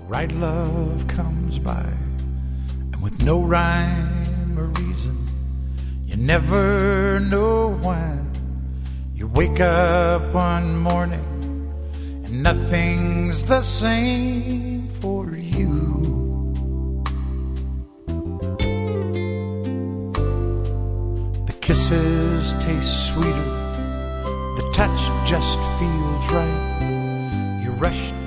right love comes by, and with no rhyme or reason, you never know why. You wake up one morning and nothing's the same for you. The kisses taste sweeter, the touch just feels right. You rush